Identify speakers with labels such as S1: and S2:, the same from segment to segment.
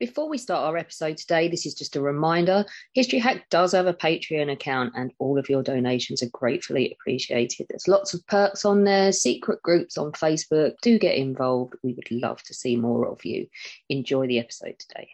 S1: Before we start our episode today, this is just a reminder. History Hack does have a Patreon account and all of your donations are gratefully appreciated. There's lots of perks on there, secret groups on Facebook. Do get involved. We would love to see more of you. Enjoy the episode today.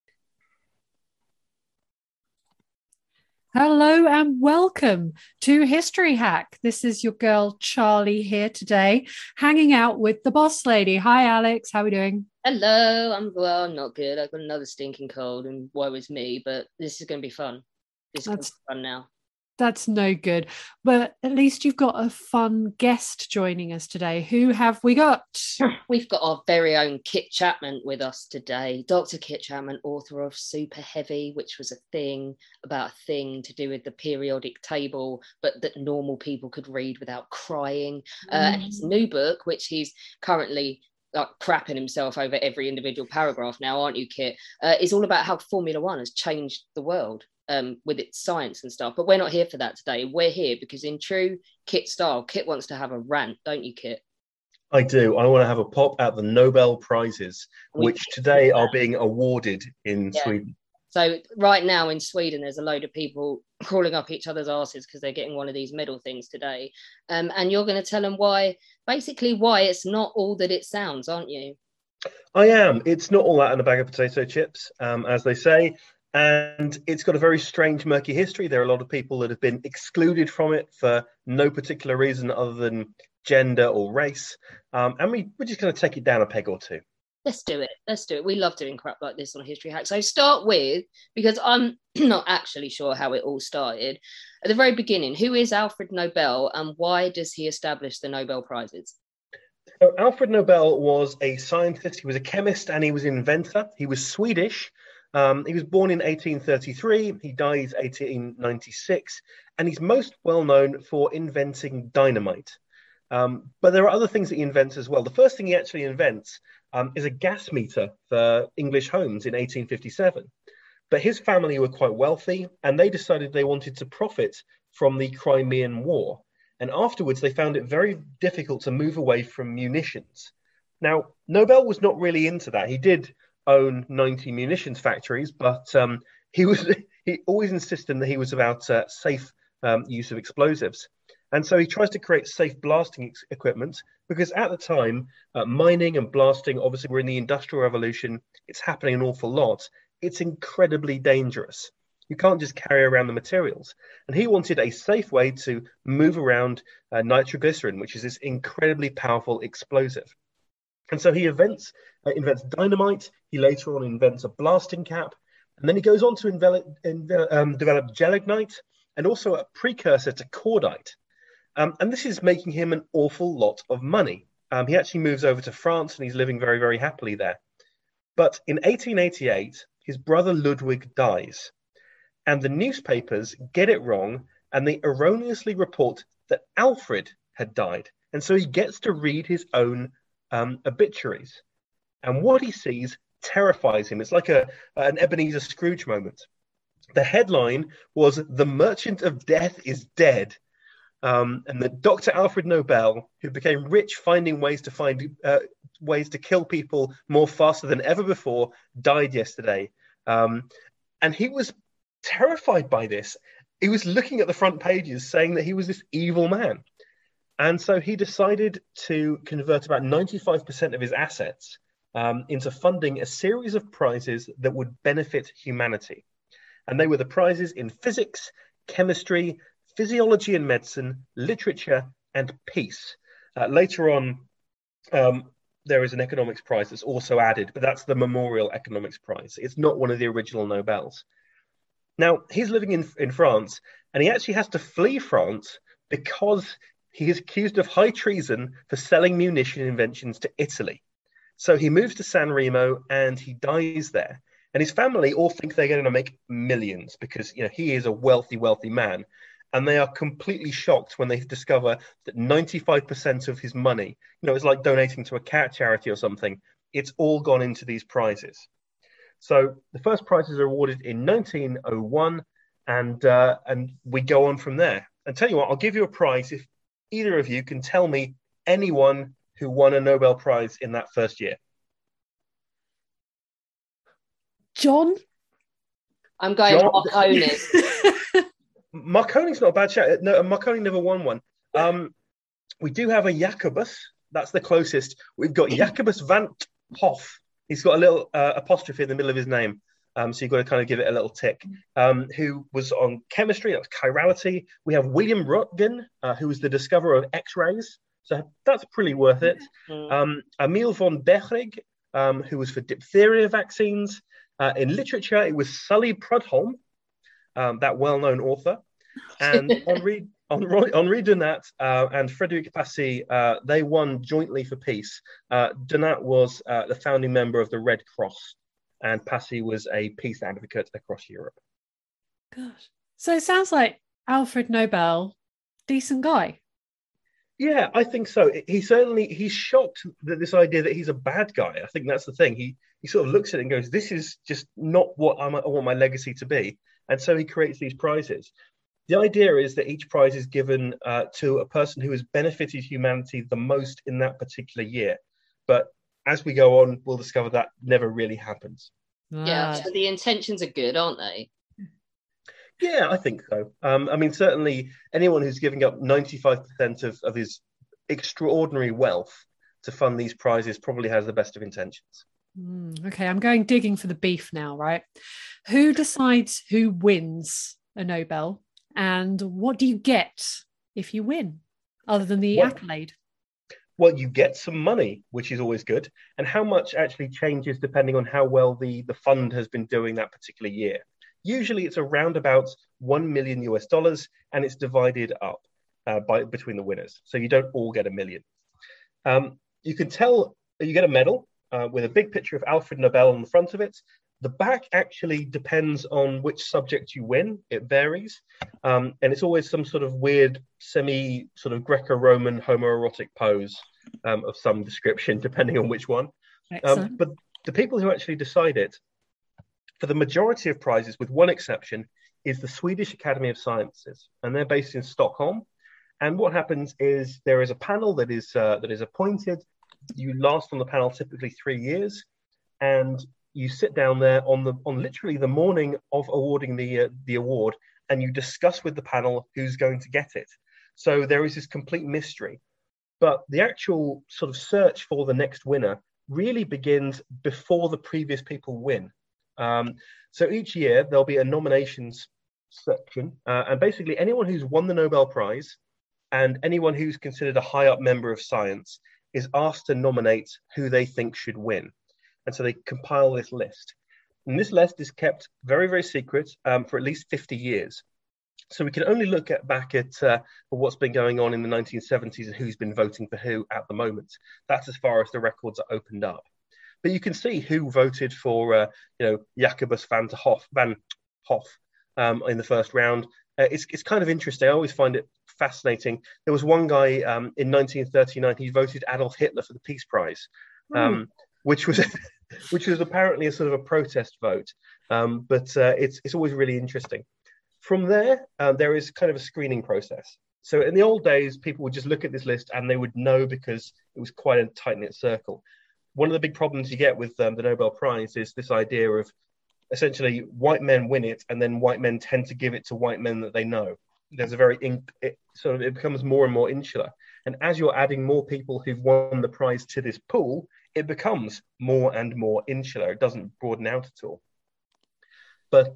S2: Hello and welcome to History Hack. This is your girl Charlie here today, hanging out with the boss lady. Hi Alex, how are we doing?
S1: Hello, I'm not good. I've got another stinking cold and woe is me, but this is going to be fun. This is going to be fun now.
S2: That's no good, but at least you've got a fun guest joining us today. Who have we got?
S1: We've got our very own Kit Chapman with us today. Dr. Kit Chapman, author of Super Heavy, which was a thing about a thing to do with the periodic table, but that normal people could read without crying. And his new book, which he's currently crapping himself over every individual paragraph now, aren't you, Kit? Is all about how Formula One has changed the world. With its science and stuff, but we're not here for that today. We're here because in true Kit style, Kit wants to have a rant, don't you, Kit?
S3: I do. I want to have a pop at the Nobel Prizes, which today are being awarded in Sweden.
S1: So right now in Sweden, there's a load of people crawling up each other's asses because they're getting one of these medal things today. And you're going to tell them why it's not all that it sounds, aren't you?
S3: I am. It's not all that in a bag of potato chips, as they say. And it's got a very strange, murky history. There are a lot of people that have been excluded from it for no particular reason other than gender or race. And we're just going to take it down a peg or two.
S1: Let's do it. We love doing crap like this on History Hack. So start with, because I'm not actually sure how it all started. At the very beginning, who is Alfred Nobel and why does he establish the Nobel Prizes?
S3: So Alfred Nobel was a scientist. He was a chemist and he was an inventor. He was Swedish. He was born in 1833, he dies 1896, and he's most well known for inventing dynamite. But there are other things that he invents as well. The first thing he actually invents is a gas meter for English homes in 1857. But his family were quite wealthy, and they decided they wanted to profit from the Crimean War. And afterwards, they found it very difficult to move away from munitions. Now, Nobel was not really into that. He did own 90 munitions factories, but he always insisted that he was about safe use of explosives. And so he tries to create safe blasting equipment because at the time, mining and blasting, obviously we're in the Industrial Revolution, it's happening an awful lot. It's incredibly dangerous. You can't just carry around the materials. And he wanted a safe way to move around nitroglycerin, which is this incredibly powerful explosive. And so he invents dynamite. He later on invents a blasting cap. And then he goes on to develop gelignite and also a precursor to cordite. And this is making him an awful lot of money. He actually moves over to France and he's living very, very happily there. But in 1888, his brother Ludwig dies. And the newspapers get it wrong and they erroneously report that Alfred had died. And so he gets to read his own obituaries, and what he sees terrifies him. It's like an Ebenezer Scrooge moment. The headline was "The Merchant of Death is Dead," and that Dr. Alfred Nobel, who became rich finding ways to kill people more faster than ever before, died yesterday. And he was terrified by this. He was looking at the front pages saying that he was this evil man. And so he decided to convert about 95% of his assets into funding a series of prizes that would benefit humanity. And they were the prizes in physics, chemistry, physiology and medicine, literature, and peace. Later on, there is an economics prize that's also added, but that's the Memorial Economics Prize. It's not one of the original Nobels. Now, he's living in France, and he actually has to flee France because he is accused of high treason for selling munition inventions to Italy. So he moves to San Remo and he dies there. And his family all think they're going to make millions because he is a wealthy, wealthy man. And they are completely shocked when they discover that 95% of his money, it's like donating to a cat charity or something. It's all gone into these prizes. So the first prizes are awarded in 1901 and we go on from there. And tell you what, I'll give you a prize if either of you can tell me anyone who won a Nobel Prize in that first year.
S2: John?
S1: I'm going Marconi.
S3: Marconi's not a bad shout. No, Marconi never won one. We do have a Jacobus. That's the closest. We've got Jacobus van 't Hoff. He's got a little apostrophe in the middle of his name. So you've got to kind of give it a little tick. Who was on chemistry, that was chirality. We have William Röntgen, who was the discoverer of X-rays. So that's pretty worth it. Emil von Behring, who was for diphtheria vaccines. In literature, it was Sully Prudhomme, that well-known author. And Henri Dunant and Frédéric Passy, they won jointly for peace. Dunant was the founding member of the Red Cross, and Passy was a peace advocate across Europe.
S2: Gosh. So it sounds like Alfred Nobel, decent guy.
S3: Yeah, I think so. He's shocked that this idea that he's a bad guy. I think that's the thing. He sort of looks at it and goes, this is just not what I want my legacy to be. And so he creates these prizes. The idea is that each prize is given to a person who has benefited humanity the most in that particular year. But as we go on, we'll discover that never really happens.
S1: Yeah, so the intentions are good, aren't they?
S3: Yeah, I think so. I mean, certainly anyone who's giving up 95% of his extraordinary wealth to fund these prizes probably has the best of intentions.
S2: Okay, I'm going digging for the beef now, right? Who decides who wins a Nobel, and what do you get if you win, other than the accolade?
S3: Well, you get some money, which is always good, and how much actually changes depending on how well the fund has been doing that particular year. Usually it's around about $1 million US, and it's divided up between the winners. So you don't all get $1 million. You can tell you get a medal with a big picture of Alfred Nobel on the front of it. The back actually depends on which subject you win. It varies. And it's always some sort of weird, sort of Greco-Roman homoerotic pose of some description, depending on which one. But the people who actually decide it, for the majority of prizes, with one exception, is the Swedish Academy of Sciences. And they're based in Stockholm. And what happens is there is a panel that is appointed. You last on the panel typically 3 years. And you sit down there on literally the morning of awarding the award, and you discuss with the panel who's going to get it. So there is this complete mystery. But the actual sort of search for the next winner really begins before the previous people win. So each year there'll be a nominations section, and basically anyone who's won the Nobel Prize and anyone who's considered a high up member of science is asked to nominate who they think should win. And so they compile this list. And this list is kept very, very secret for at least 50 years. So we can only look back at what's been going on in the 1970s and who's been voting for who at the moment. That's as far as the records are opened up. But you can see who voted for, Jacobus van 't Hoff in the first round. It's kind of interesting. I always find it fascinating. There was one guy in 1939, he voted Adolf Hitler for the Peace Prize, which was apparently a sort of a protest vote. But it's always really interesting. From there, there is kind of a screening process. So in the old days, people would just look at this list and they would know because it was quite a tight-knit circle. One of the big problems you get with the Nobel Prize is this idea of essentially white men win it, and then white men tend to give it to white men that they know. There's a it becomes more and more insular. And as you're adding more people who've won the prize to this pool, it becomes more and more insular. It doesn't broaden out at all. But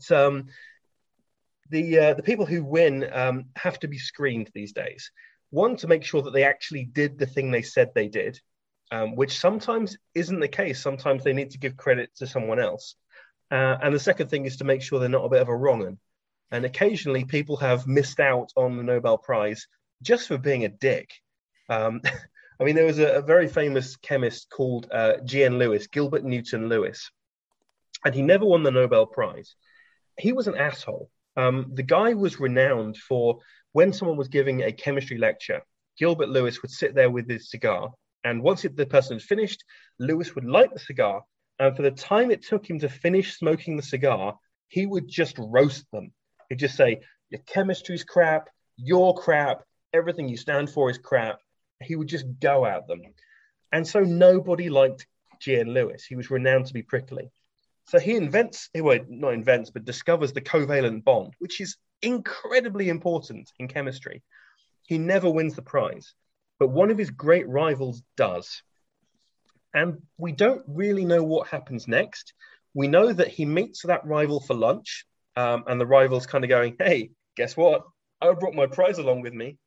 S3: the people who win have to be screened these days. One, to make sure that they actually did the thing they said they did, which sometimes isn't the case. Sometimes they need to give credit to someone else. And the second thing is to make sure they're not a bit of a wrong 'un. And occasionally people have missed out on the Nobel Prize just for being a dick. I mean, there was a very famous chemist called G.N. Lewis, Gilbert Newton Lewis, and he never won the Nobel Prize. He was an asshole. The guy was renowned for when someone was giving a chemistry lecture, Gilbert Lewis would sit there with his cigar, and once the person had finished, Lewis would light the cigar, and for the time it took him to finish smoking the cigar, he would just roast them. He'd just say, your chemistry's crap, you're crap, everything you stand for is crap. He would just go at them. And so nobody liked G.N. Lewis. He was renowned to be prickly. So he not invents, but discovers the covalent bond, which is incredibly important in chemistry. He never wins the prize, but one of his great rivals does. And we don't really know what happens next. We know that he meets that rival for lunch, and the rival's kind of going, hey, guess what? I brought my prize along with me.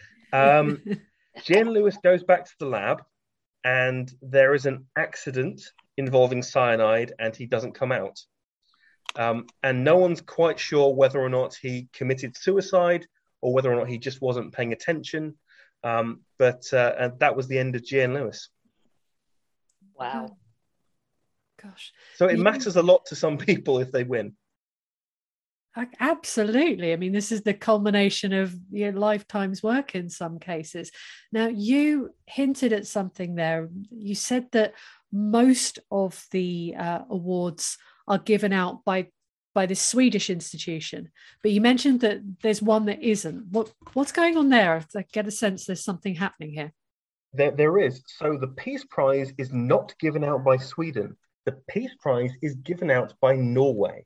S3: Jane Lewis goes back to the lab, and there is an accident involving cyanide, and he doesn't come out. And no one's quite sure whether or not he committed suicide or whether or not he just wasn't paying attention. And that was the end of Jane Lewis.
S1: Wow.
S2: Gosh.
S3: So it matters a lot to some people if they win.
S2: Absolutely. I mean, this is the culmination of lifetime's work in some cases. Now, you hinted at something there. You said that most of the awards are given out by this Swedish institution, but you mentioned that there's one that isn't. What's going on there? I get a sense there's something happening here.
S3: There is. So the Peace Prize is not given out by Sweden. The Peace Prize is given out by Norway.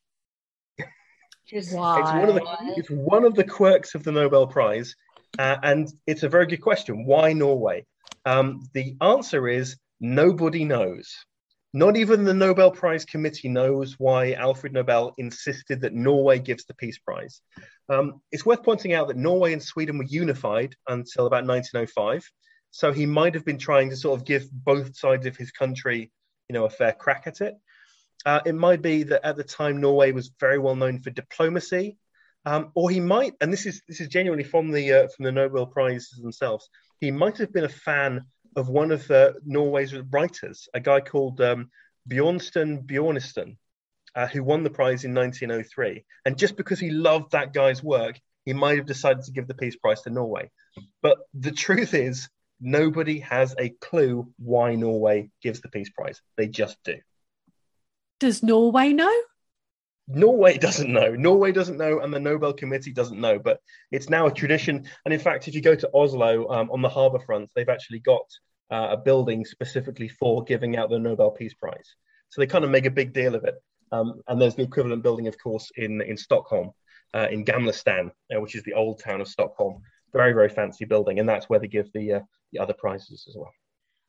S2: Why?
S3: It's one of the quirks of the Nobel Prize, and it's a very good question. Why Norway? The answer is nobody knows. Not even the Nobel Prize Committee knows why Alfred Nobel insisted that Norway gives the Peace Prize. It's worth pointing out that Norway and Sweden were unified until about 1905, so he might have been trying to sort of give both sides of his country, a fair crack at it. It might be that at the time Norway was very well known for diplomacy, or he might, and this is genuinely from the Nobel Prizes themselves, he might have been a fan of one of Norway's writers, a guy called Bjornstjerne Bjørnson, who won the prize in 1903. And just because he loved that guy's work, he might have decided to give the Peace Prize to Norway. But the truth is, nobody has a clue why Norway gives the Peace Prize. They just do.
S2: Does Norway know?
S3: Norway doesn't know. Norway doesn't know, and the Nobel Committee doesn't know. But it's now a tradition. And in fact, if you go to Oslo on the harbour front, they've actually got a building specifically for giving out the Nobel Peace Prize. So they kind of make a big deal of it. And there's the equivalent building, of course, in Stockholm, in Gamla stan, which is the old town of Stockholm. Very, very fancy building. And that's where they give the other prizes as well.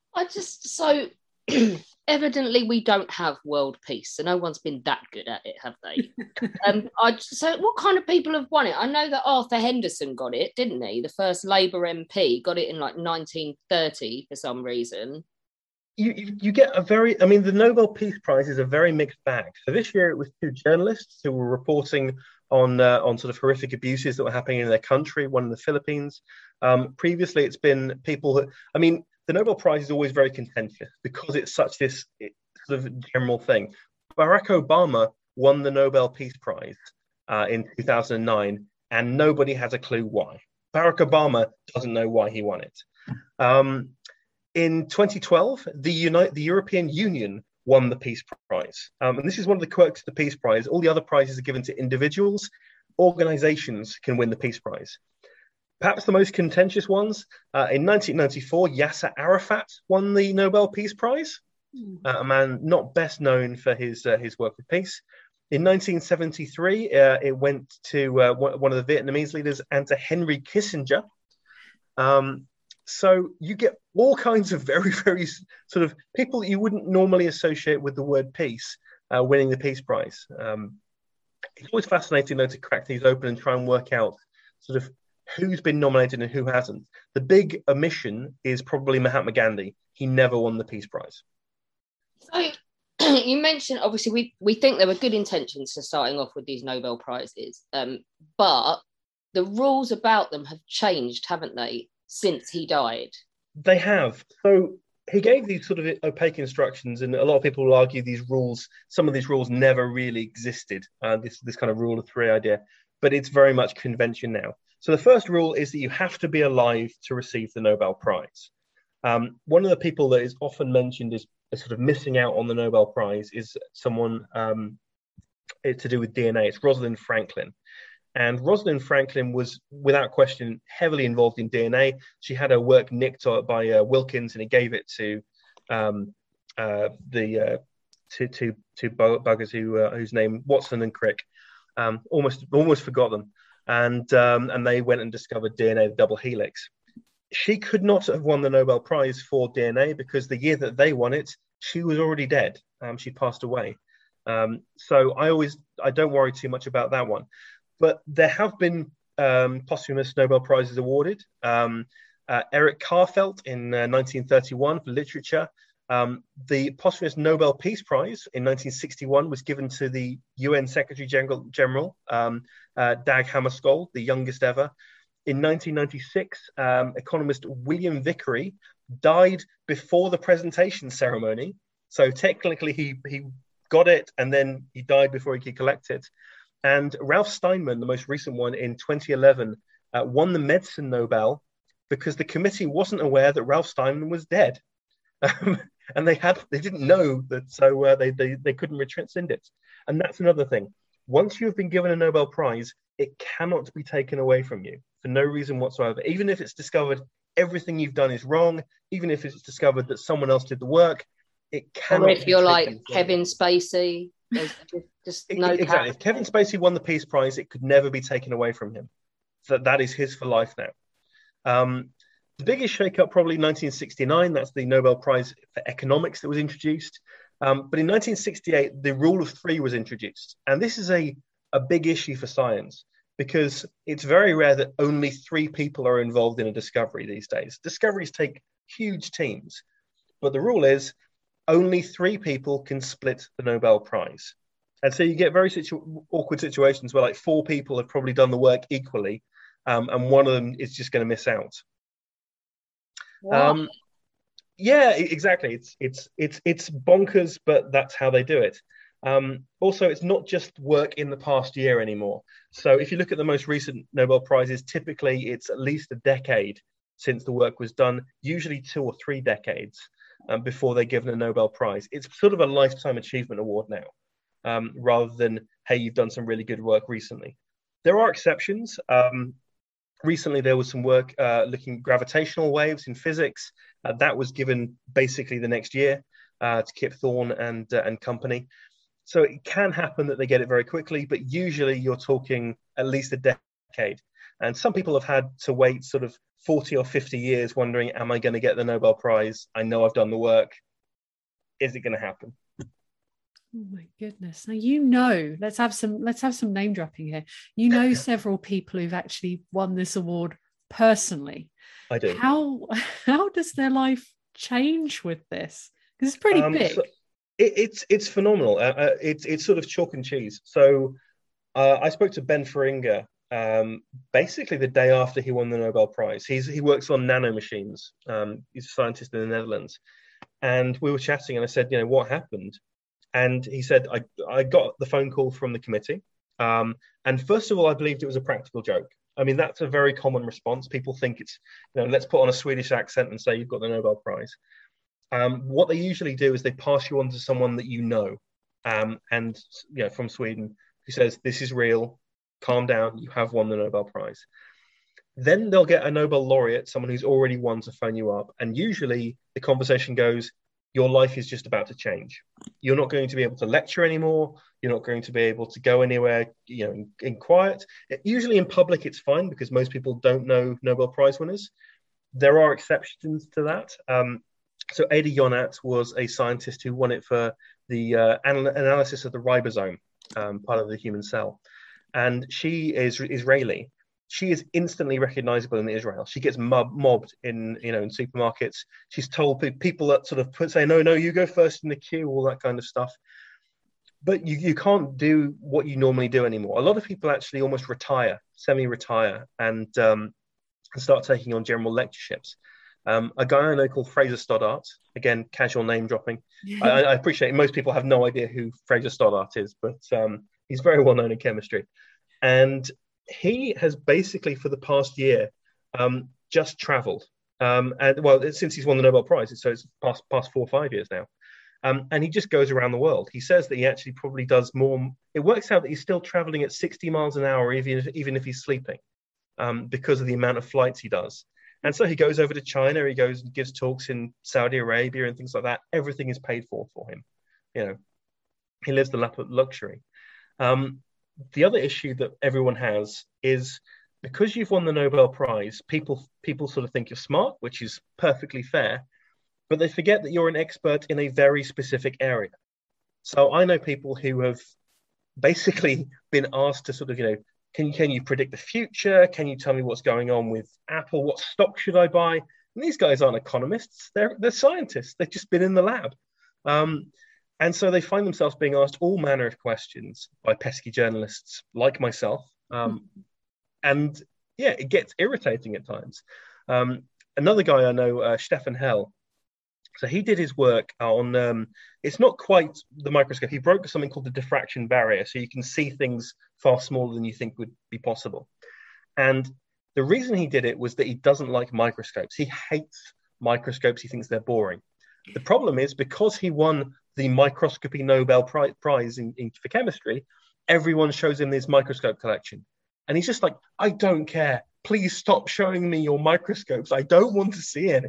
S1: Evidently we don't have world peace, so no one's been that good at it, have they? So what kind of people have won it? I know that Arthur Henderson got it, didn't he? The first Labour MP got it in like 1930 for some reason.
S3: You get the Nobel Peace Prize is a very mixed bag. So this year it was two journalists who were reporting on sort of horrific abuses that were happening in their country, one in the Philippines. Previously it's been people that, the Nobel Prize is always very contentious because it's such this sort of general thing. Barack Obama won the Nobel Peace Prize in 2009, and nobody has a clue why. Barack Obama doesn't know why he won it. In 2012, the European Union won the Peace Prize. And this is one of the quirks of the Peace Prize. All the other prizes are given to individuals. Organizations can win the Peace Prize. Perhaps the most contentious ones, in 1994, Yasser Arafat won the Nobel Peace Prize, a man not best known for his work with peace. In 1973, it went to one of the Vietnamese leaders and to Henry Kissinger. So you get all kinds of very, very sort of people that you wouldn't normally associate with the word peace winning the Peace Prize. It's always fascinating, though, to crack these open and try and work out sort of who's been nominated and who hasn't. The big omission is probably Mahatma Gandhi. He never won the Peace Prize.
S1: So you mentioned, obviously, we think there were good intentions to starting off with these Nobel Prizes, but the rules about them have changed, haven't they, since he died?
S3: They have. So he gave these sort of opaque instructions, and a lot of people will argue some of these rules never really existed, this kind of rule of three idea, but it's very much convention now. So the first rule is that you have to be alive to receive the Nobel Prize. One of the people that is often mentioned as sort of missing out on the Nobel Prize is someone to do with DNA. It's Rosalind Franklin. And Rosalind Franklin was, without question, heavily involved in DNA. She had her work nicked by Wilkins, and he gave it to two buggers whose name Watson and Crick. Almost forgot them, and they went and discovered DNA of double helix. She could not have won the Nobel Prize for DNA because the year that they won it, she was already dead. She passed away. So I don't worry too much about that one. But there have been posthumous Nobel Prizes awarded. Eric Karfeld in 1931 for literature. The posthumous Nobel Peace Prize in 1961 was given to the UN Secretary General Dag Hammarskjöld, the youngest ever. In 1996, economist William Vickery died before the presentation ceremony. So technically he got it and then he died before he could collect it. And Ralph Steinman, the most recent one in 2011, won the Medicine Nobel because the committee wasn't aware that Ralph Steinman was dead. And they didn't know that, so they couldn't rescind it. And that's another thing. Once you've been given a Nobel Prize, it cannot be taken away from you for no reason whatsoever. Even if it's discovered everything you've done is wrong, even if it's discovered that someone else did the work, it cannot.
S1: Or if you're like Kevin Spacey, there's just no
S3: exactly. If Kevin Spacey won the Peace Prize, it could never be taken away from him. That is his for life now. The biggest shake-up probably 1969. That's the Nobel Prize for Economics that was introduced. But in 1968, the rule of three was introduced. And this is a big issue for science because it's very rare that only three people are involved in a discovery these days. Discoveries take huge teams. But the rule is only three people can split the Nobel Prize. And so you get very awkward situations where like four people have probably done the work equally, and one of them is just going to miss out.
S1: Wow.
S3: Yeah, exactly. It's bonkers, but that's how they do it. Also, it's not just work in the past year anymore. So if you look at the most recent Nobel Prizes, typically it's at least a decade since the work was done, usually 2 or 3 decades before they're given a Nobel Prize. It's sort of a lifetime achievement award now, rather than, hey, you've done some really good work recently. There are exceptions. Recently, there was some work looking at gravitational waves in physics. That was given basically the next year to Kip Thorne and company. So it can happen that they get it very quickly, but usually you're talking at least a decade. And some people have had to wait sort of 40 or 50 years wondering, am I going to get the Nobel Prize? I know I've done the work. Is it going to happen?
S2: Oh my goodness. Now, let's have some name dropping here. You know several people who've actually won this award personally.
S3: I do.
S2: How does their life change with this? Because it's pretty big.
S3: So it's phenomenal. It's sort of chalk and cheese. So I spoke to Ben Feringa basically the day after he won the Nobel Prize. He works on nanomachines. He's a scientist in the Netherlands. And we were chatting and I said, what happened? And he said, I got the phone call from the committee. And first of all, I believed it was a practical joke. I mean, that's a very common response. People think it's, let's put on a Swedish accent and say you've got the Nobel Prize. What they usually do is they pass you on to someone that and from Sweden, who says, this is real, calm down, you have won the Nobel Prize. Then they'll get a Nobel laureate, someone who's already won, to phone you up. And usually the conversation goes, your life is just about to change. You're not going to be able to lecture anymore. You're not going to be able to go anywhere, in quiet. Usually in public, it's fine because most people don't know Nobel Prize winners. There are exceptions to that. So Ada Yonath was a scientist who won it for the analysis of the ribosome, part of the human cell. And she is Israeli. She is instantly recognizable in Israel. She gets mobbed in supermarkets. She's told people that sort of say, no, you go first in the queue, all that kind of stuff. But you can't do what you normally do anymore. A lot of people actually almost semi-retire, and start taking on general lectureships. A guy I know called Fraser Stoddart, again, casual name dropping. I appreciate most people have no idea who Fraser Stoddart is, but he's very well known in chemistry. And he has basically, for the past year, just traveled. Since he's won the Nobel Prize, so it's past 4 or 5 years now. And he just goes around the world. He says that he actually probably does more. It works out that he's still traveling at 60 miles an hour, even if he's sleeping, because of the amount of flights he does. And so he goes over to China. He goes and gives talks in Saudi Arabia and things like that. Everything is paid for him. He lives the lap of luxury. The other issue that everyone has is because you've won the Nobel Prize, people sort of think you're smart, which is perfectly fair, but they forget that you're an expert in a very specific area. So I know people who have basically been asked to sort of, can you predict the future? Can you tell me what's going on with Apple? What stock should I buy? And these guys aren't economists. They're scientists. They've just been in the lab. And so they find themselves being asked all manner of questions by pesky journalists like myself. And yeah, it gets irritating at times. Another guy I know, Stefan Hell, so he did his work on, it's not quite the microscope. He broke something called the diffraction barrier. So you can see things far smaller than you think would be possible. And the reason he did it was that he doesn't like microscopes. He hates microscopes. He thinks they're boring. The problem is because he won the microscopy Nobel Prize for chemistry, everyone shows him his microscope collection. And he's just like, I don't care. Please stop showing me your microscopes. I don't want to see any.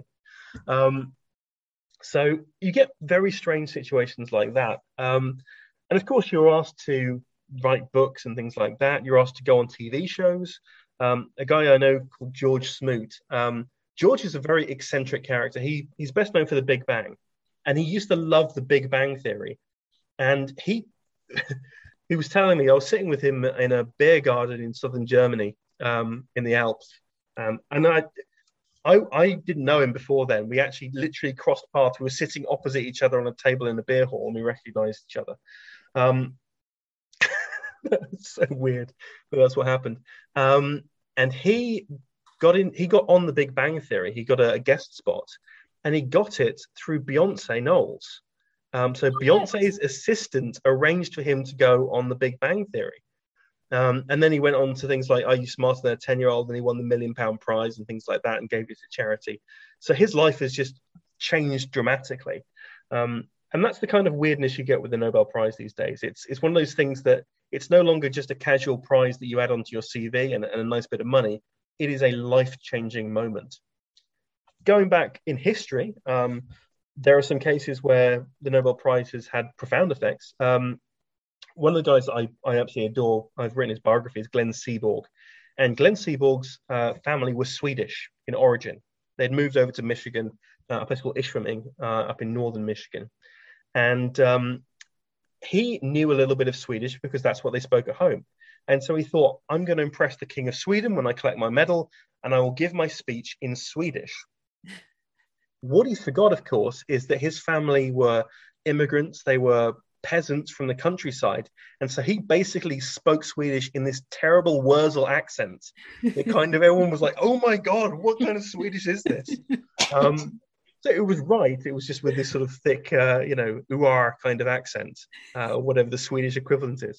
S3: So you get very strange situations like that. And of course, you're asked to write books and things like that. You're asked to go on TV shows. A guy I know called George Smoot. George is a very eccentric character. He's best known for the Big Bang. And he used to love the Big Bang Theory. And he was telling me, I was sitting with him in a beer garden in southern Germany, in the Alps. And I didn't know him before then. We actually literally crossed paths. We were sitting opposite each other on a table in a beer hall, and we recognized each other. That's so weird, but that's what happened. And he got on the Big Bang Theory. He got a guest spot, and he got it through Beyonce Knowles. So Beyonce's assistant arranged for him to go on the Big Bang Theory. And then he went on to things like Are You Smarter Than a 10-Year-Old? And he won the £1 million prize and things like that and gave it to charity. So his life has just changed dramatically. And that's the kind of weirdness you get with the Nobel Prize these days. It's one of those things that it's no longer just a casual prize that you add onto your CV and a nice bit of money. It is a life-changing moment. Going back in history, there are some cases where the Nobel Prize has had profound effects. One of the guys I absolutely adore, I've written his biography, is Glenn Seaborg. And Glenn Seaborg's family was Swedish in origin. They'd moved over to Michigan, a place called Ishpeming, up in northern Michigan. And he knew a little bit of Swedish because that's what they spoke at home. And so he thought, I'm going to impress the King of Sweden when I collect my medal, and I will give my speech in Swedish. What he forgot, of course, is that his family were immigrants. They were peasants from the countryside. And so he basically spoke Swedish in this terrible Wurzel accent. It kind of, everyone was like, oh my God, what kind of Swedish is this? So it was right. It was just with this sort of thick, uar kind of accent, or whatever the Swedish equivalent is.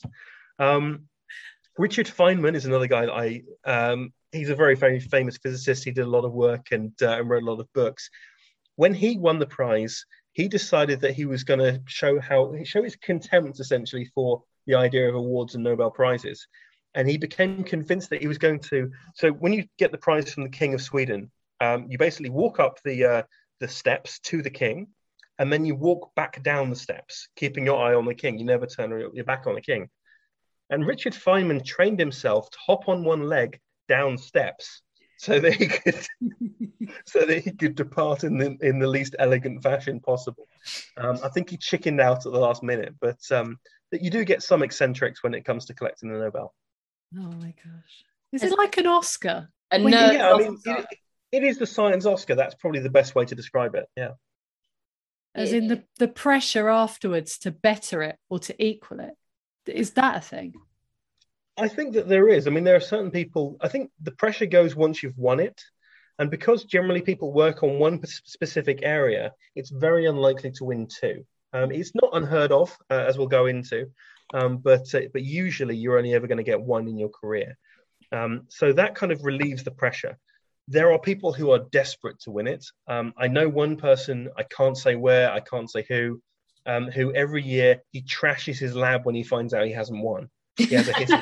S3: Richard Feynman is another guy that he's a very, very famous physicist. He did a lot of work and wrote a lot of books. When he won the prize, he decided that he was going to show his contempt essentially for the idea of awards and Nobel Prizes. And he became convinced that he was going to. So when you get the prize from the King of Sweden, you basically walk up the steps to the king, and then you walk back down the steps, keeping your eye on the king. You never turn your back on the king. And Richard Feynman trained himself to hop on one leg down steps so that he could depart in the least elegant fashion possible. I think he chickened out at the last minute, but you do get some eccentrics when it comes to collecting the Nobel.
S2: Oh my gosh! Is it like an Oscar?
S3: It is the science Oscar. That's probably the best way to describe it. Yeah.
S2: As in the pressure afterwards to better it or to equal it. Is that a thing?
S3: I think that there is. I mean, there are certain people, I think the pressure goes once you've won it. And because generally people work on one specific area, it's very unlikely to win two. It's not unheard of, as we'll go into, but usually you're only ever going to get one in your career. So that kind of relieves the pressure. There are people who are desperate to win it. I know one person, I can't say where, I can't say who every year he trashes his lab when he finds out he hasn't won. He has a history.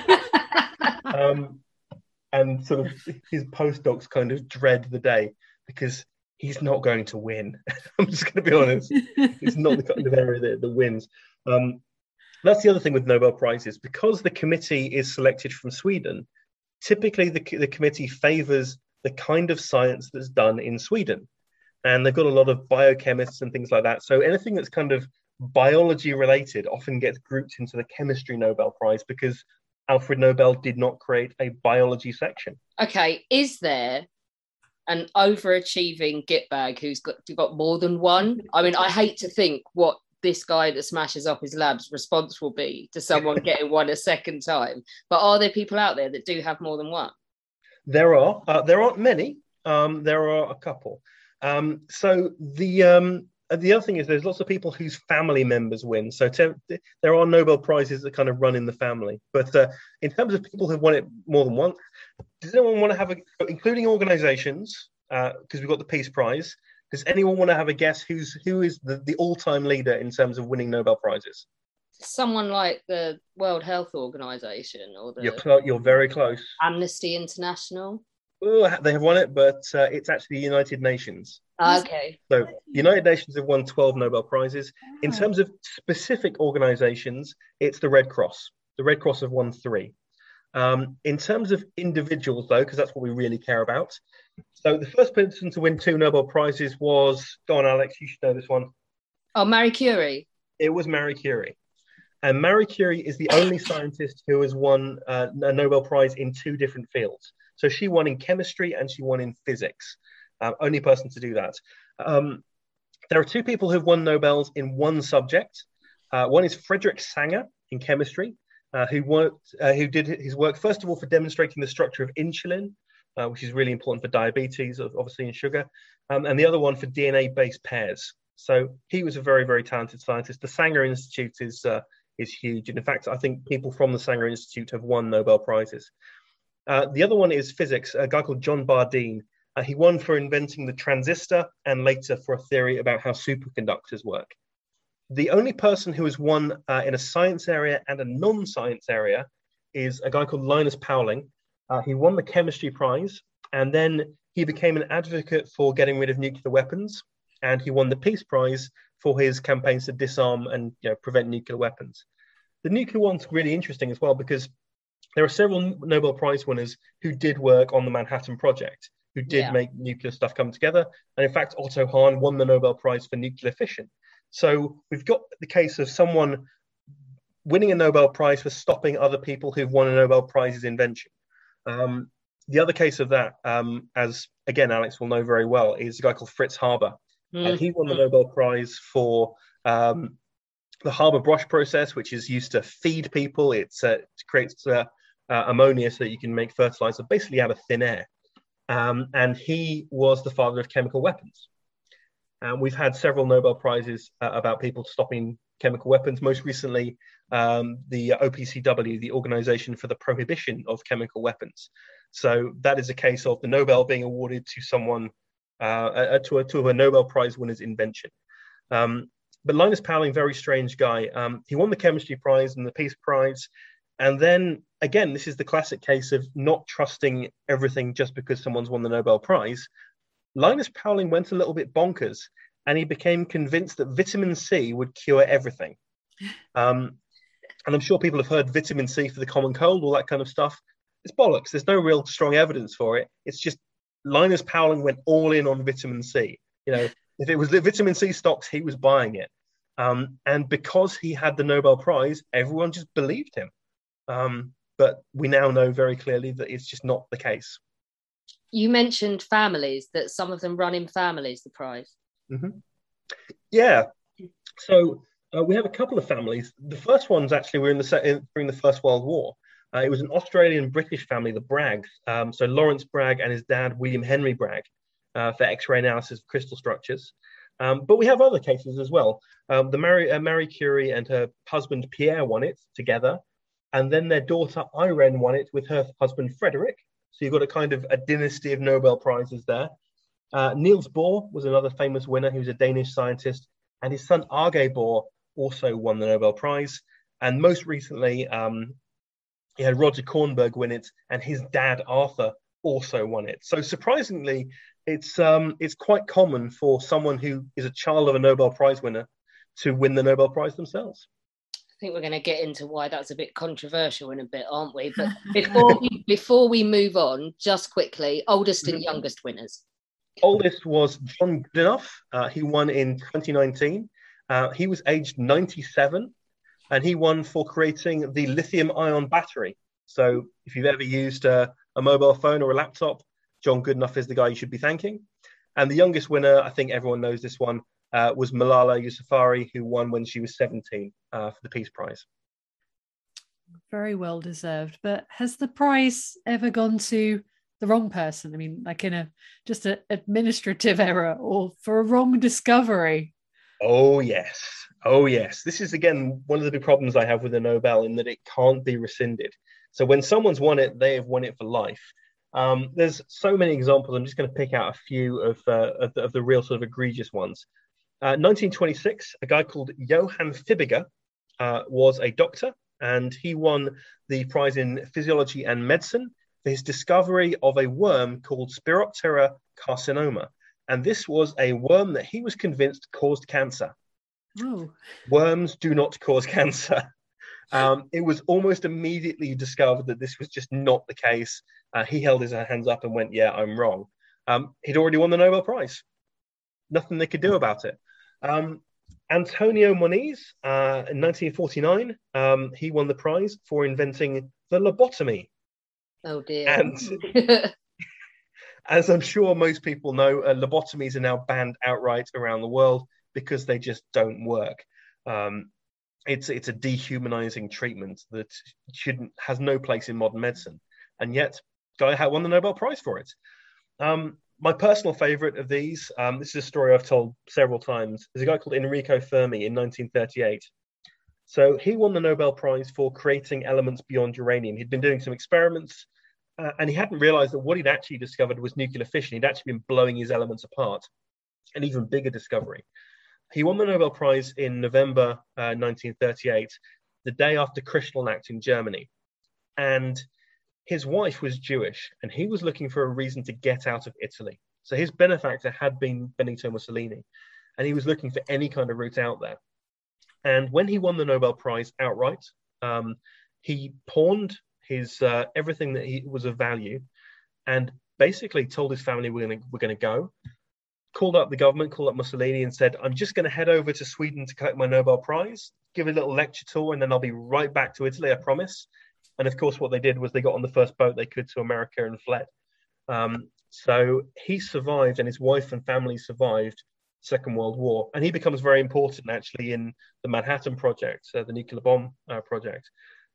S3: And sort of his postdocs kind of dread the day because he's not going to win. I'm just going to be honest. It's not the kind of area that wins. That's the other thing with Nobel Prizes. Because the committee is selected from Sweden, typically the committee favors the kind of science that's done in Sweden. And they've got a lot of biochemists and things like that. So anything that's kind of biology related often gets grouped into the chemistry Nobel Prize because Alfred Nobel did not create a biology section.
S1: Okay, is there an overachieving gitbag who's got more than one? I mean, I hate to think what this guy that smashes up his lab's response will be to someone getting one a second time. But are there people out there that do have more than one?
S3: There are. There aren't many. There are a couple. So the other thing is there's lots of people whose family members win. So there are Nobel Prizes that kind of run in the family. But in terms of people who've won it more than once, does anyone want to have including organizations, because we've got the Peace Prize, does anyone want to have a guess who is the all-time leader in terms of winning Nobel Prizes?
S1: Someone like the World Health Organization or the
S3: You're very close.
S1: Amnesty International.
S3: Oh, they have won it, but it's actually the United Nations.
S1: Okay.
S3: So United Nations have won 12 Nobel Prizes. In terms of specific organizations, it's the Red Cross. The Red Cross have won 3. In terms of individuals, though, because that's what we really care about. So the first person to win 2 Nobel Prizes was, go on, Alex, you should know this one.
S1: Oh, Marie Curie.
S3: It was Marie Curie. And Marie Curie is the only scientist who has won a Nobel Prize in 2 different fields. So she won in chemistry and she won in physics. Only person to do that. There are 2 people who've won Nobels in one subject. One is Frederick Sanger in chemistry, who did his work, first of all, for demonstrating the structure of insulin, which is really important for diabetes, obviously, in sugar, and the other one for DNA-based pairs. So he was a very, very talented scientist. The Sanger Institute is huge. And in fact, I think people from the Sanger Institute have won Nobel Prizes. The other one is physics, a guy called John Bardeen. He won for inventing the transistor and later for a theory about how superconductors work. The only person who has won in a science area and a non-science area is a guy called Linus Pauling. He won the chemistry prize, and then he became an advocate for getting rid of nuclear weapons, and he won the Peace Prize for his campaigns to disarm and prevent nuclear weapons. The nuclear one's really interesting as well because there are several Nobel Prize winners who did work on the Manhattan Project, who did make nuclear stuff come together. And in fact, Otto Hahn won the Nobel Prize for nuclear fission. So we've got the case of someone winning a Nobel Prize for stopping other people who've won a Nobel Prize's invention. The other case of that, as again, Alex will know very well, is a guy called Fritz Haber. And he won the Nobel Prize for the Haber-Bosch process, which is used to feed people. It creates ammonia so that you can make fertilizer, basically out of thin air. And he was the father of chemical weapons. And we've had several Nobel Prizes about people stopping chemical weapons. Most recently, the OPCW, the Organization for the Prohibition of Chemical Weapons. So that is a case of the Nobel being awarded to someone, to a Nobel Prize winner's invention. But Linus Pauling, very strange guy. He won the chemistry prize and the Peace Prize. And then, again, this is the classic case of not trusting everything just because someone's won the Nobel Prize. Linus Pauling went a little bit bonkers, and he became convinced that vitamin C would cure everything. And I'm sure people have heard vitamin C for the common cold, all that kind of stuff. It's bollocks. There's no real strong evidence for it. It's just Linus Pauling went all in on vitamin C. If it was the vitamin C stocks, he was buying it. And because he had the Nobel Prize, everyone just believed him. But we now know very clearly that it's just not the case.
S1: You mentioned families, that some of them run in families, the prize.
S3: Mm-hmm. Yeah. So we have a couple of families. The first ones actually were during the First World War. It was an Australian-British family, the Braggs. So Lawrence Bragg and his dad, William Henry Bragg, for X-ray analysis of crystal structures. But we have other cases as well. Marie Curie and her husband Pierre won it together. And then their daughter Irene won it with her husband Frederick. So you've got a kind of a dynasty of Nobel Prizes there. Niels Bohr was another famous winner. He was a Danish scientist. And his son Aage Bohr also won the Nobel Prize. And most recently, he had Roger Kornberg win it, and his dad Arthur also won it. So surprisingly, it's quite common for someone who is a child of a Nobel Prize winner to win the Nobel Prize themselves.
S1: I think we're going to get into why that's a bit controversial in a bit, aren't we? But before we move on, just quickly, oldest and youngest winners.
S3: Oldest was John Goodenough. He won in 2019. He was aged 97, and he won for creating the lithium-ion battery. So if you've ever used a mobile phone or a laptop, John Goodenough is the guy you should be thanking. And the youngest winner, I think everyone knows this one, was Malala Yousafzai, who won when she was 17 for the Peace Prize.
S2: Very well deserved. But has the prize ever gone to the wrong person? I mean, like in just an administrative error or for a wrong discovery?
S3: Oh, yes. Oh, yes. This is, again, one of the big problems I have with the Nobel, in that it can't be rescinded. So when someone's won it, they have won it for life. There's so many examples. I'm just going to pick out a few of the real sort of egregious ones. 1926, a guy called Johann Fibiger was a doctor, and he won the prize in physiology and medicine for his discovery of a worm called Spiroptera carcinoma. And this was a worm that he was convinced caused cancer.
S2: Oh.
S3: Worms do not cause cancer. It was almost immediately discovered that this was just not the case. He held his hands up and went, yeah, I'm wrong. He'd already won the Nobel Prize. Nothing they could do about it. Antonio Moniz, in 1949, he won the prize for inventing the lobotomy.
S1: Oh, dear.
S3: And as I'm sure most people know, lobotomies are now banned outright around the world because they just don't work. It's a dehumanizing treatment that has no place in modern medicine. And yet, Guy won the Nobel Prize for it. My personal favorite of these, this is a story I've told several times, is a guy called Enrico Fermi in 1938. So he won the Nobel Prize for creating elements beyond uranium. He'd been doing some experiments, and he hadn't realized that what he'd actually discovered was nuclear fission. He'd actually been blowing his elements apart, an even bigger discovery. He won the Nobel Prize in November 1938, the day after Kristallnacht in Germany. And his wife was Jewish, and he was looking for a reason to get out of Italy. So his benefactor had been Benito Mussolini, and he was looking for any kind of route out there. And when he won the Nobel Prize outright, he pawned his everything that was of value, and basically told his family, we're going to go. Called up the government, called up Mussolini, and said, I'm just going to head over to Sweden to collect my Nobel Prize, give a little lecture tour, and then I'll be right back to Italy, I promise. And of course, what they did was they got on the first boat they could to America and fled. So he survived, and his wife and family survived the Second World War. And he becomes very important, actually, in the Manhattan Project, the nuclear bomb project.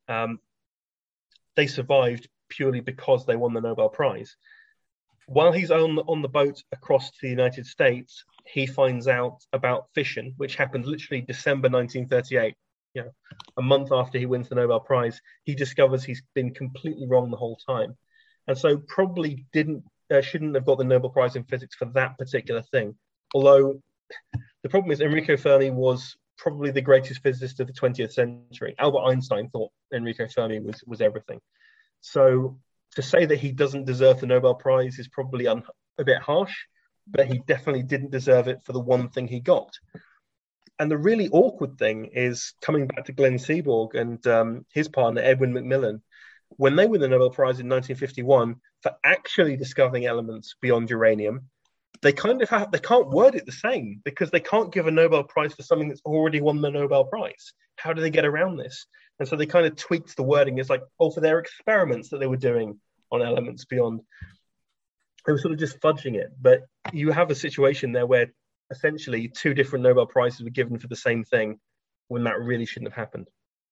S3: They survived purely because they won the Nobel Prize. While he's on the boat across to the United States, he finds out about fission, which happened literally December 1938. A month after he wins the Nobel Prize, he discovers he's been completely wrong the whole time, and so probably shouldn't have got the Nobel Prize in physics for that particular thing. Although the problem is Enrico Fermi was probably the greatest physicist of the 20th century. Albert Einstein thought Enrico Fermi was everything. So to say that he doesn't deserve the Nobel Prize is probably a bit harsh, but he definitely didn't deserve it for the one thing he got. And the really awkward thing is coming back to Glenn Seaborg and his partner, Edwin McMillan, when they won the Nobel Prize in 1951 for actually discovering elements beyond uranium, they can't word it the same because they can't give a Nobel Prize for something that's already won the Nobel Prize. How do they get around this? And so they kind of tweaked the wording. It's like, for their experiments that they were doing on elements beyond. They were sort of just fudging it. But you have a situation there where essentially two different Nobel Prizes were given for the same thing when that really shouldn't have happened.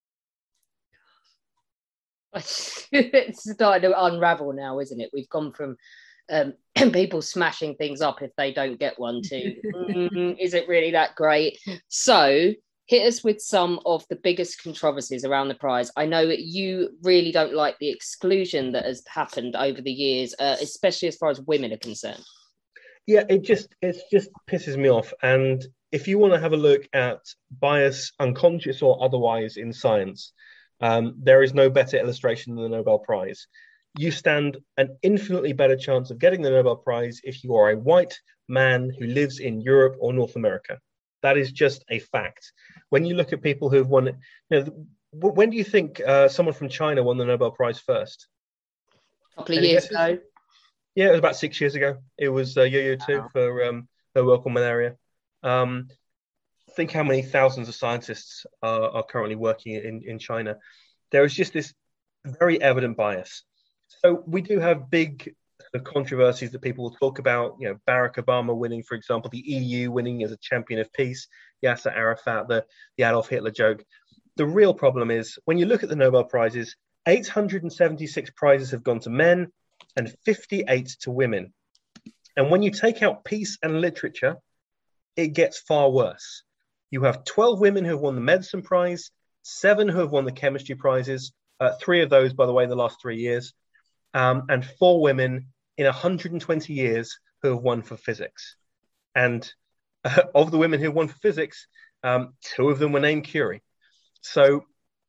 S1: It's starting to unravel now, isn't it? We've gone from people smashing things up if they don't get one to is it really that great? So hit us with some of the biggest controversies around the prize. I know that you really don't like the exclusion that has happened over the years, especially as far as women are concerned.
S3: Yeah, it just pisses me off. And if you want to have a look at bias, unconscious or otherwise, in science, there is no better illustration than the Nobel Prize. You stand an infinitely better chance of getting the Nobel Prize if you are a white man who lives in Europe or North America. That is just a fact. when you look at people who've won it, when do you think someone from China won the Nobel Prize first?
S1: A couple of years ago.
S3: Yeah, it was about 6 years ago. It was Yo-Yo Tu for her work on malaria. Think how many thousands of scientists are currently working in China. There is just this very evident bias. So we do have big controversies that people will talk about. Barack Obama winning, for example, the EU winning as a champion of peace, Yasser Arafat, the Adolf Hitler joke. The real problem is when you look at the Nobel Prizes, 876 prizes have gone to men and 58 to women. And when you take out peace and literature, it gets far worse. You have 12 women who have won the medicine prize, 7 who have won the chemistry prizes, 3 of those, by the way, in the last 3 years, and 4 women in 120 years who have won for physics. And of the women who won for physics, 2 of them were named Curie. So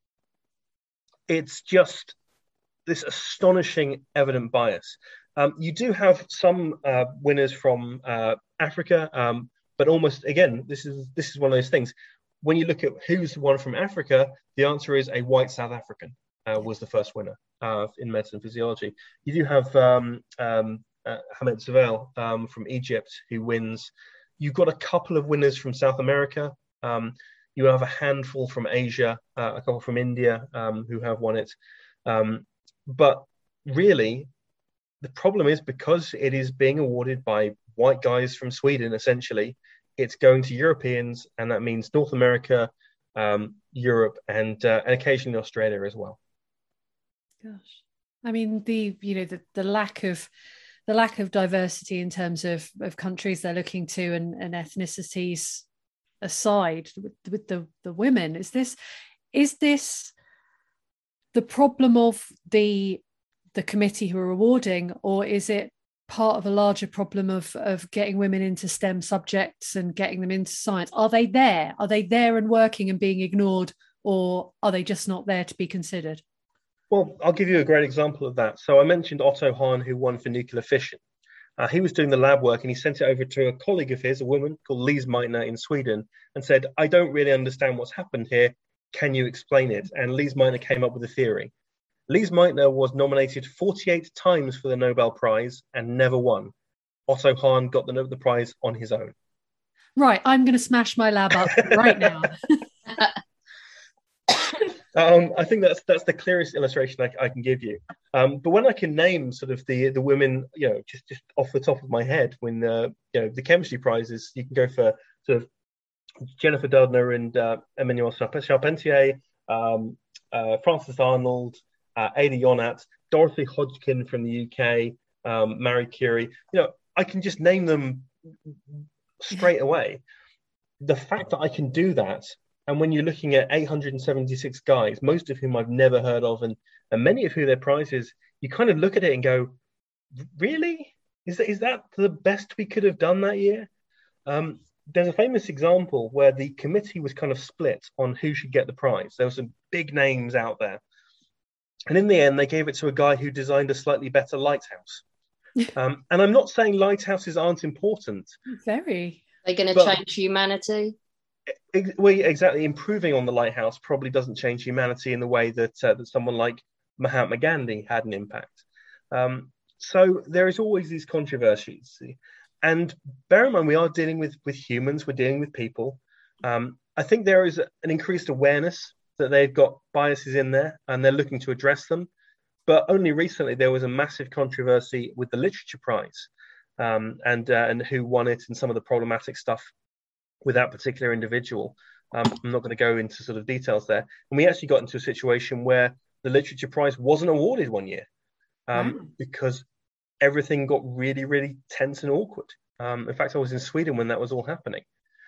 S3: it's just this astonishing evident bias. You do have some winners from Africa, but almost, again, this is one of those things. When you look at who's won from Africa, the answer is a white South African was the first winner in medicine and physiology. You do have Hamed Zavel from Egypt who wins. You've got a couple of winners from South America. You have a handful from Asia, a couple from India who have won it. But really, the problem is because it is being awarded by white guys from Sweden, essentially, it's going to Europeans, and that means North America, Europe, and occasionally Australia as well.
S2: Gosh, I mean the lack of diversity in terms of countries they're looking to and ethnicities aside with the women, is this the problem of the committee who are awarding, or is it part of a larger problem of getting women into STEM subjects and getting them into science? Are they there and working and being ignored, or are they just not there to be considered?
S3: Well, I'll give you a great example of that. So I mentioned Otto Hahn, who won for nuclear fission. He was doing the lab work and he sent it over to a colleague of his, a woman called Lise Meitner in Sweden, and said, I don't really understand what's happened here. Can you explain it? And Lise Meitner came up with a theory. Lise Meitner was nominated 48 times for the Nobel Prize and never won. Otto Hahn got the prize on his own.
S2: Right, I'm going to smash my lab up right now.
S3: I think that's the clearest illustration I can give you. But when I can name sort of the women, just off the top of my head, when the chemistry prizes, you can go for sort of Jennifer Doudna and Emmanuelle Charpentier, Frances Arnold, Ada Yonath, Dorothy Hodgkin from the UK, Marie Curie. I can just name them straight away. The fact that I can do that, and when you're looking at 876 guys, most of whom I've never heard of, and many of who their prizes, you kind of look at it and go, really? Is that the best we could have done that year? There's a famous example where the committee was kind of split on who should get the prize. There were some big names out there. And in the end, they gave it to a guy who designed a slightly better lighthouse. And I'm not saying lighthouses aren't important.
S2: Very.
S1: They're going to change humanity.
S3: Well, exactly. Improving on the lighthouse probably doesn't change humanity in the way that someone like Mahatma Gandhi had an impact. So there is always these controversies. And bear in mind, we are dealing with humans. We're dealing with people. I think there is an increased awareness that they've got biases in there and they're looking to address them. But only recently there was a massive controversy with the Literature Prize and who won it and some of the problematic stuff with that particular individual. I'm not going to go into sort of details there. And we actually got into a situation where the Literature Prize wasn't awarded one year because everything got really, really tense and awkward. In fact, I was in Sweden when that was all happening.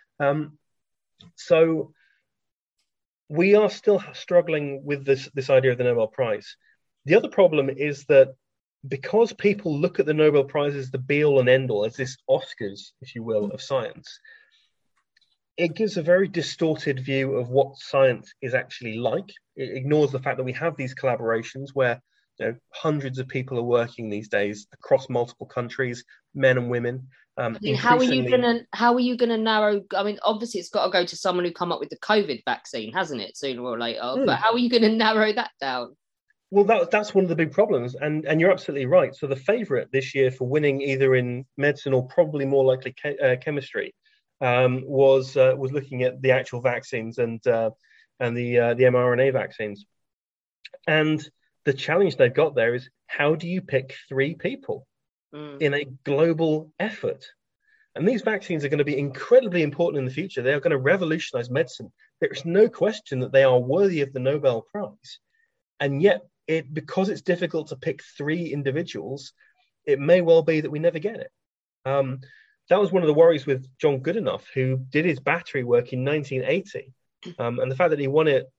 S3: So we are still struggling with this idea of the Nobel Prize. The other problem is that because people look at the Nobel Prize as the be-all and end-all, as this Oscars, if you will, of science, it gives a very distorted view of what science is actually like. It ignores the fact that we have these collaborations where hundreds of people are working these days across multiple countries, men and women.
S1: I mean, how are you gonna narrow? I mean, obviously, it's got to go to someone who come up with the COVID vaccine, hasn't it? Sooner or later. But how are you going to narrow that down?
S3: Well, that's one of the big problems, and you're absolutely right. So the favourite this year for winning either in medicine or probably more likely chemistry was looking at the actual vaccines and the mRNA vaccines. And the challenge they've got there is, how do you pick 3 people in a global effort? And these vaccines are going to be incredibly important in the future. They are going to revolutionize medicine. There is no question that they are worthy of the Nobel Prize. And yet, because it's difficult to pick 3 individuals, it may well be that we never get it. That was one of the worries with John Goodenough, who did his battery work in 1980. And the fact that he won it,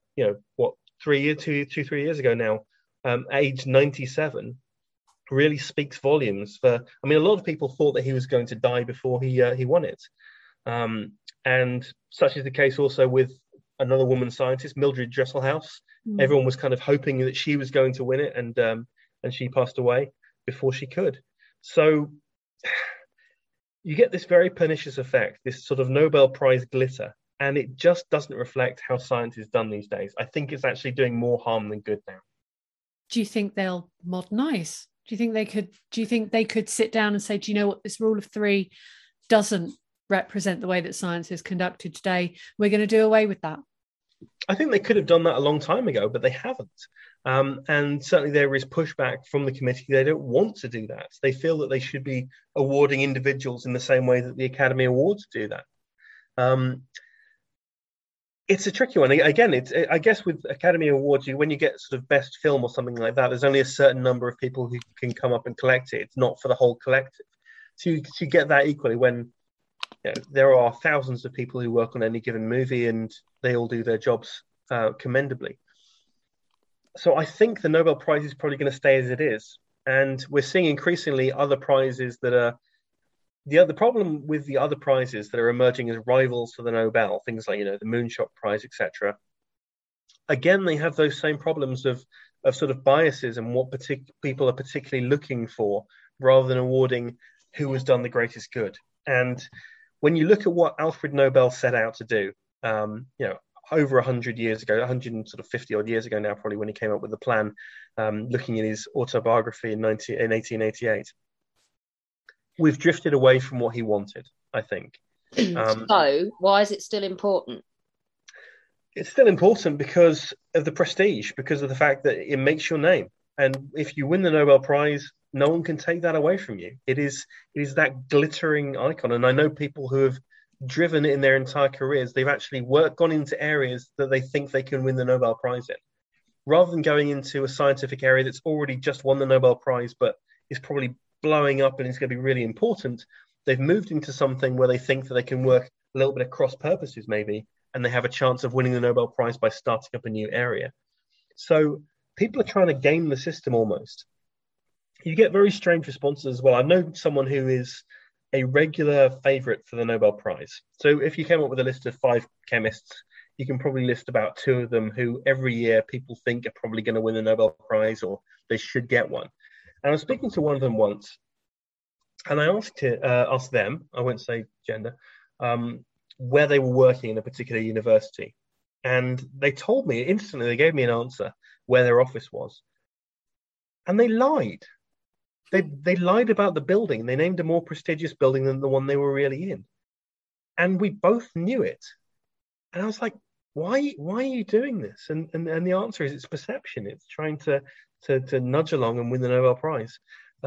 S3: 3 years ago now, age 97, really speaks volumes for. I mean, a lot of people thought that he was going to die before he won it, and such is the case also with another woman scientist, Mildred Dresselhaus. Everyone was kind of hoping that she was going to win it, and she passed away before she could. So you get this very pernicious effect, this sort of Nobel Prize glitter, and it just doesn't reflect how science is done these days. I think it's actually doing more harm than good now.
S2: Do you think they'll modernize? Do you think they could sit down and say, do you know what, this rule of 3 doesn't represent the way that science is conducted today? We're going to do away with that.
S3: I think they could have done that a long time ago, but they haven't. And certainly there is pushback from the committee. They don't want to do that. They feel that they should be awarding individuals in the same way that the Academy Awards do that. It's a tricky one. Again, I guess with Academy Awards, when you get sort of best film or something like that, there's only a certain number of people who can come up and collect it. It's not for the whole collective. To get that equally when there are thousands of people who work on any given movie and they all do their jobs commendably. So I think the Nobel Prize is probably going to stay as it is. And we're seeing increasingly other prizes that are... The problem with the other prizes that are emerging as rivals for the Nobel, things like, the Moonshot Prize, etc. Again, they have those same problems of sort of biases and what people are particularly looking for, rather than awarding who has done the greatest good. And when you look at what Alfred Nobel set out to do, over 100 years ago, 150 odd years ago now, probably, when he came up with the plan, looking at his autobiography in 1888. We've drifted away from what he wanted, I think.
S1: So why is it still important?
S3: It's still important because of the prestige, because of the fact that it makes your name. And if you win the Nobel Prize, no one can take that away from you. It is that glittering icon. And I know people who have driven it in their entire careers. They've actually gone into areas that they think they can win the Nobel Prize in, rather than going into a scientific area that's already just won the Nobel Prize, but is probably blowing up and it's going to be really important. They've moved into something where they think that they can work a little bit of cross purposes maybe, and they have a chance of winning the Nobel Prize by starting up a new area. So people are trying to game the system almost. You get very strange responses as well. I know someone who is a regular favorite for the Nobel Prize. So if you came up with a list of 5 chemists, you can probably list about 2 of them who every year people think are probably going to win the Nobel Prize or they should get one. And I was speaking to one of them once, and I asked them, I won't say gender, where they were working in a particular university. And they told me instantly, they gave me an answer where their office was. And they lied. They lied about the building. They named a more prestigious building than the one they were really in. And we both knew it. And I was like, why are you doing this? And the answer is it's perception. It's trying to nudge along and win the Nobel Prize.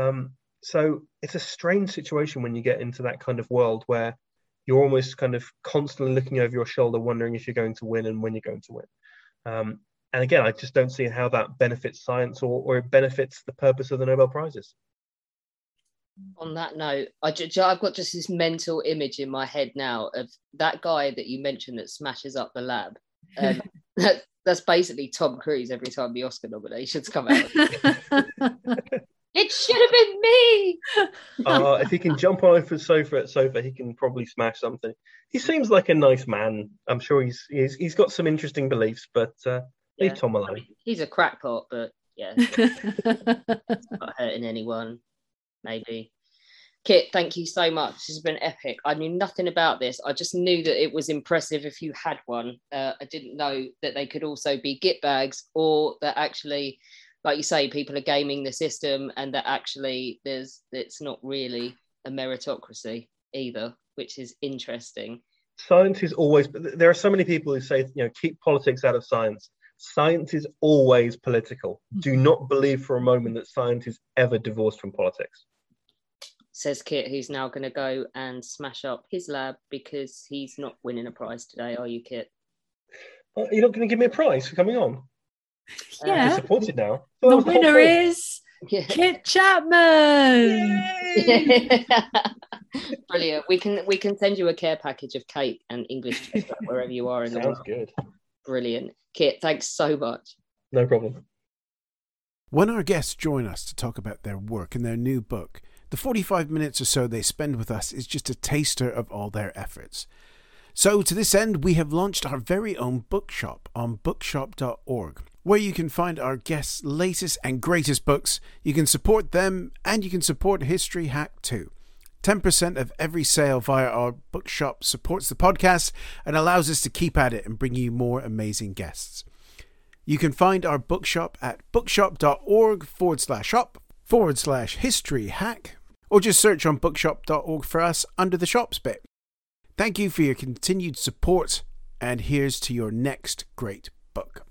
S3: So it's a strange situation when you get into that kind of world where you're almost kind of constantly looking over your shoulder, wondering if you're going to win and when you're going to win. And again, I just don't see how that benefits science or it benefits the purpose of the Nobel Prizes.
S1: On that note, I've got just this mental image in my head now of that guy that you mentioned that smashes up the lab. That's basically Tom Cruise every time the Oscar nominations come out. It should have been me.
S3: If he can jump over the sofa, he can probably smash something. He seems like a nice man. I'm sure he's got some interesting beliefs, but leave Tom alone.
S1: I mean, he's a crackpot, but yeah, not hurting anyone. Maybe. Kit, thank you so much. This has been epic. I knew nothing about this. I just knew that it was impressive if you had one. I didn't know that they could also be git bags, or that actually, like you say, people are gaming the system, and that actually it's not really a meritocracy either, which is interesting.
S3: Science is always, there are so many people who say, keep politics out of science. Science is always political. Do not believe for a moment that science is ever divorced from politics.
S1: Says Kit, who's now going to go and smash up his lab because he's not winning a prize today, are you, Kit?
S3: You're not going to give me a prize for coming on?
S2: Yeah.
S3: I'm disappointed now.
S2: The winner is Kit Chapman.
S1: Brilliant. We can send you a care package of cake and English chocolate wherever you are in the world.
S3: Sounds good.
S1: Brilliant. Kit, thanks so much.
S3: No problem.
S4: When our guests join us to talk about their work and their new book, the 45 minutes or so they spend with us is just a taster of all their efforts. So to this end, we have launched our very own bookshop on bookshop.org, where you can find our guests' latest and greatest books. You can support them, and you can support History Hack too. 10% of every sale via our bookshop supports the podcast and allows us to keep at it and bring you more amazing guests. You can find our bookshop at bookshop.org/shop/history hack, or just search on bookshop.org for us under the shops bit. Thank you for your continued support, and here's to your next great book.